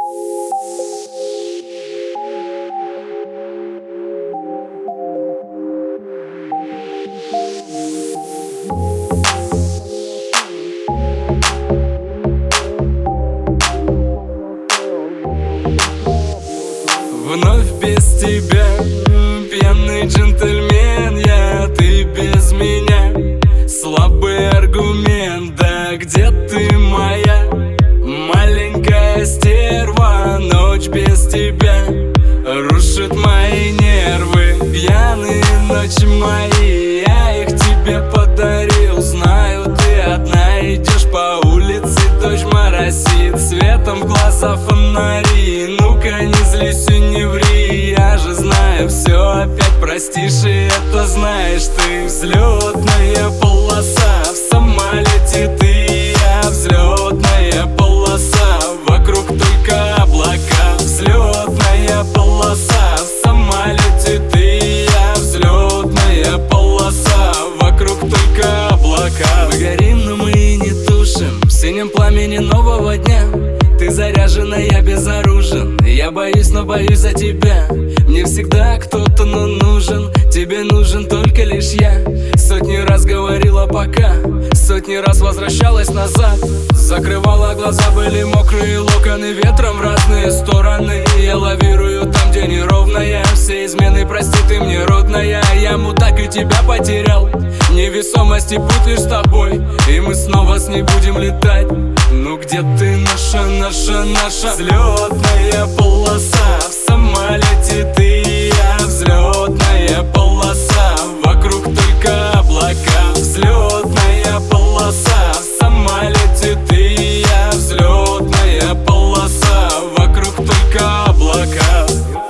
Вновь без тебя, пьяный джентльмен я, ты без меня, слабый аргумент. Да где ты, моя маленькая стерва? Ночь без тебя рушит мои нервы. Пьяные ночи мои, я их тебе подарил. Знаю, ты одна идешь по улице, дождь моросит, светом в глаза фонари. Ну-ка не злись и не ври, я же знаю все, опять простишь, и это знаешь ты. Взлетная полоса в самолете ты и я, взлетная полоса, вокруг только облака. Взлетная полоса в самолете ты и я, взлетная полоса, вокруг только облака. Мы горим, но мы и не тушим в синем пламени нового дня. Ты заряжена, я безоружен, я боюсь, но боюсь за тебя. Мне всегда кто-то, но нужен, тебе нужен только лишь я. Сотни раз говорила пока, сотни раз возвращалась назад. Закрывала глаза, были мокрые локоны ветром в разные стороны. Я лавирую там, где неровная, все измены, прости, ты мне родная. Я мудак и тебя потерял, невесомость и путь лишь с тобой, и мы снова с ней будем летать. Ну где ты, наша взлетная полоса в самолете ты и я, взлетная полоса, вокруг только облака. Взлетная полоса в самолете ты и я, взлетная полоса, вокруг только облака.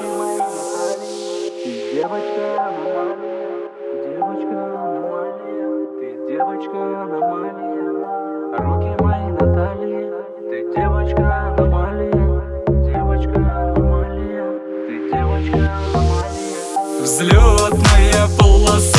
Девочка аномалия, руки мои на талии. Ты девочка аномалия, девочка аномалия, ты девочка аномалия. Взлетная полоса